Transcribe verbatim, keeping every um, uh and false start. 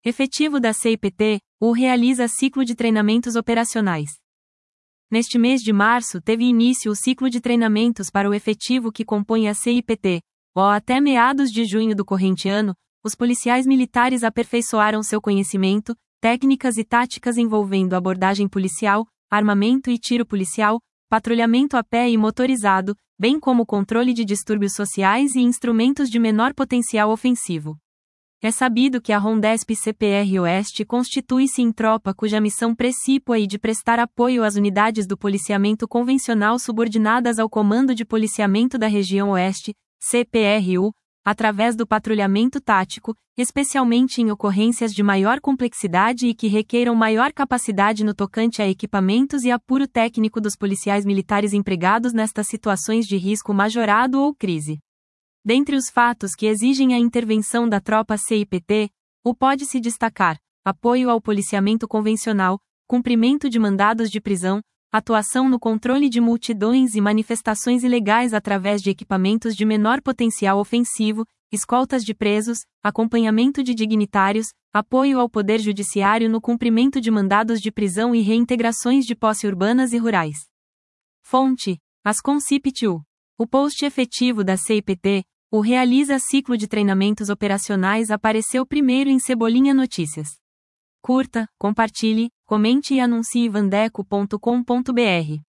Efetivo da C I P T, U realiza ciclo de treinamentos operacionais. Neste mês de março teve início o ciclo de treinamentos para o efetivo que compõe a C I P T. O até meados de junho do corrente ano, os policiais militares aperfeiçoaram seu conhecimento, técnicas e táticas envolvendo abordagem policial, armamento e tiro policial, patrulhamento a pé e motorizado, bem como controle de distúrbios sociais e instrumentos de menor potencial ofensivo. É sabido que a Rondesp C P R Oeste constitui-se em tropa cuja missão precípua é de prestar apoio às unidades do policiamento convencional subordinadas ao Comando de Policiamento da Região Oeste, C P R U, através do patrulhamento tático, especialmente em ocorrências de maior complexidade e que requeiram maior capacidade no tocante a equipamentos e apuro técnico dos policiais militares empregados nestas situações de risco majorado ou crise. Dentre os fatos que exigem a intervenção da tropa C I P T, o pode-se destacar: apoio ao policiamento convencional, cumprimento de mandados de prisão, atuação no controle de multidões e manifestações ilegais através de equipamentos de menor potencial ofensivo, escoltas de presos, acompanhamento de dignitários, apoio ao Poder Judiciário no cumprimento de mandados de prisão e reintegrações de posse urbanas e rurais. Fonte: Ascom C I P T U. O post efetivo da C I P T, U realiza ciclo de treinamentos operacionais apareceu primeiro em Cebolinha Notícias. Curta, compartilhe, comente e anuncie vandeco ponto com ponto br.